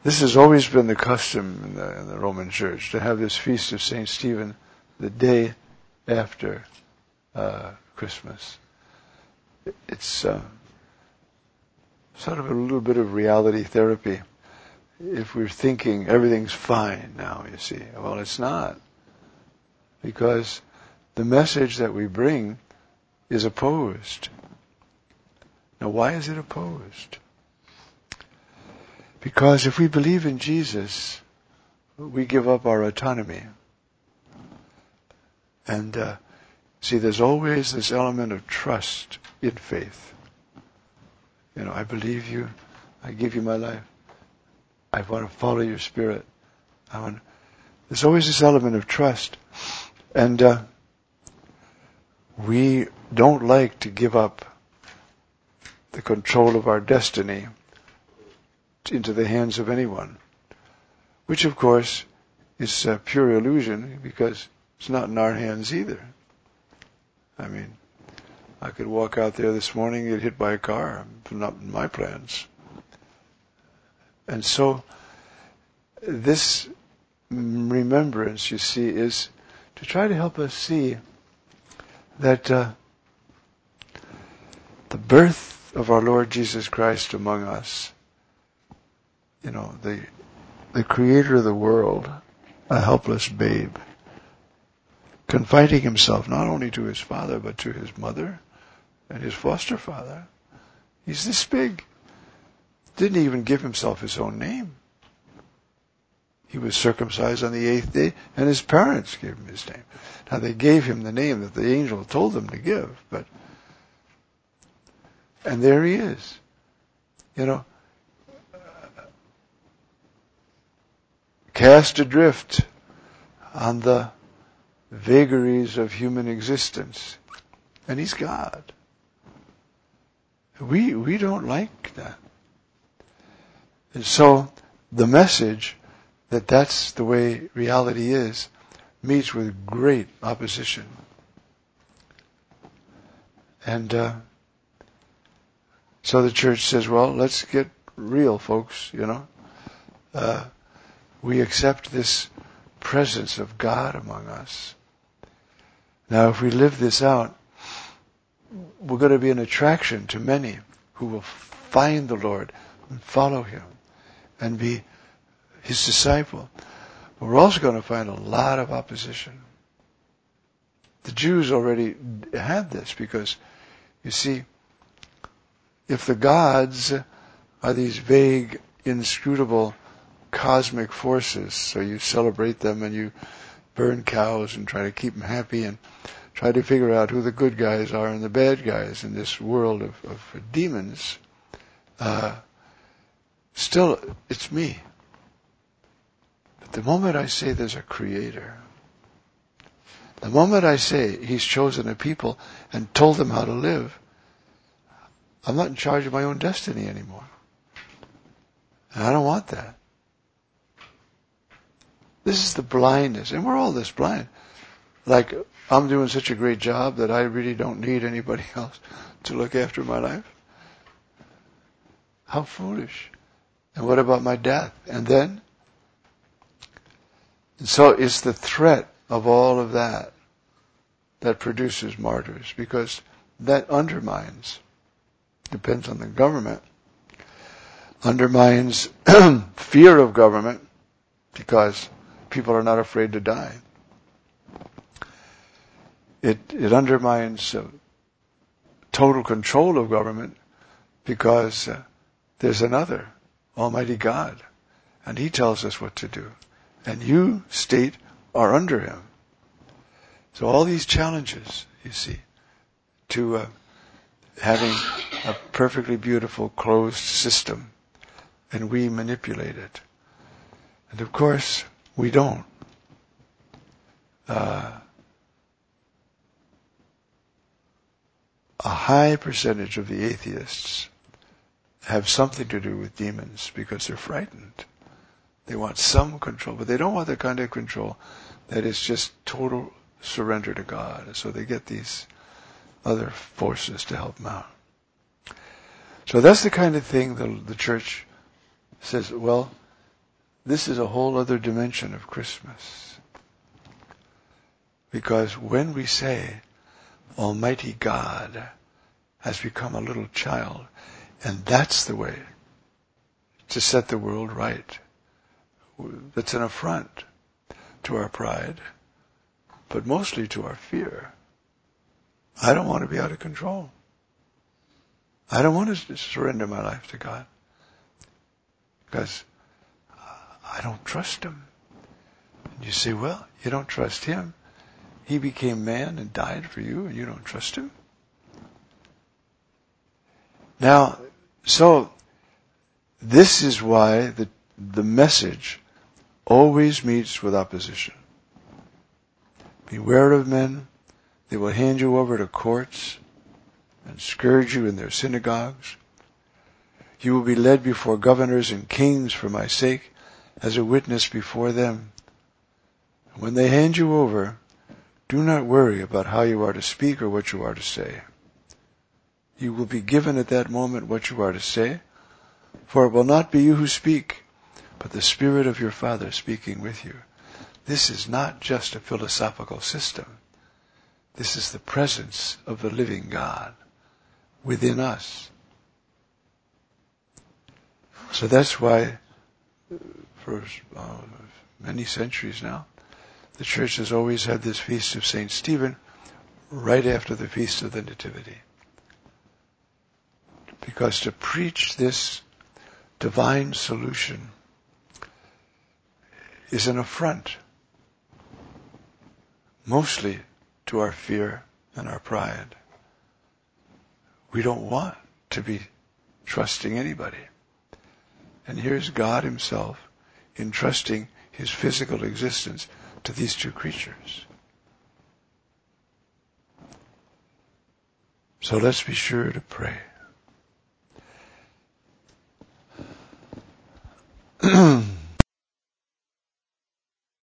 This has always been the custom in the Roman Church, to have this feast of St. Stephen the day after Christmas. It's sort of a little bit of reality therapy. If we're thinking everything's fine now, you see. Well, it's not. Because the message that we bring is opposed. Now, why is it opposed? Because if we believe in Jesus, we give up our autonomy. And see, there's always this element of trust in faith. You know, I believe you. I give you my life. I want to follow your spirit. There's always this element of trust. And we don't like to give up the control of our destiny into the hands of anyone, which of course is a pure illusion, because it's not in our hands either. I mean, I could walk out there this morning and get hit by a car. It's not in my plans. And so this remembrance, you see, is to try to help us see that the birth of our Lord Jesus Christ among us, you know, the creator of the world, a helpless babe, confiding himself not only to his father but to his mother and his foster father. He's this big. Didn't even give himself his own name. He was circumcised on the 8th day, and his parents gave him his name. Now, they gave him the name that the angel told them to give, and there he is. You know, cast adrift on the vagaries of human existence. And he's God. We don't like that. And so the message that that's the way reality is meets with great opposition. And so the church says, well, let's get real, folks, you know. We accept this presence of God among us. Now, if we live this out, we're going to be an attraction to many who will find the Lord and follow him and be his disciple. But we're also going to find a lot of opposition. The Jews already had this because, you see, if the gods are these vague, inscrutable cosmic forces, so you celebrate them and you burn cows and try to keep them happy and try to figure out who the good guys are and the bad guys in this world of demons, still, it's me. But the moment I say there's a creator, the moment I say he's chosen a people and told them how to live, I'm not in charge of my own destiny anymore. And I don't want that. This is the blindness, and we're all this blind. Like, I'm doing such a great job that I really don't need anybody else to look after my life. How foolish. And what about my death? And then? And so it's the threat of all of that that produces martyrs, because that undermines, depends on the government, undermines fear of government, because people are not afraid to die. It undermines total control of government, because there's another, Almighty God, and he tells us what to do. And you, state, are under him. So all these challenges, you see, to having a perfectly beautiful closed system, and we manipulate it. And of course, we don't. A high percentage of the atheists have something to do with demons because they're frightened. They want some control, but they don't want the kind of control that is just total surrender to God. So they get these other forces to help them out. So that's the kind of thing the church says, well, this is a whole other dimension of Christmas. Because when we say, Almighty God has become a little child, and that's the way to set the world right. That's an affront to our pride, but mostly to our fear. I don't want to be out of control. I don't want to surrender my life to God because I don't trust Him. And you say, well, you don't trust Him. He became man and died for you, and you don't trust Him? Now, so this is why the message always meets with opposition. Beware of men. They will hand you over to courts and scourge you in their synagogues. You will be led before governors and kings for my sake as a witness before them. When they hand you over, do not worry about how you are to speak or what you are to say. You will be given at that moment what you are to say, for it will not be you who speak, but the Spirit of your Father speaking with you. This is not just a philosophical system. This is the presence of the living God within us. So that's why, for many centuries now, the Church has always had this Feast of St. Stephen right after the Feast of the Nativity. Because to preach this divine solution is an affront, mostly to our fear and our pride. We don't want to be trusting anybody. And here's God Himself entrusting His physical existence to these two creatures. So let's be sure to pray.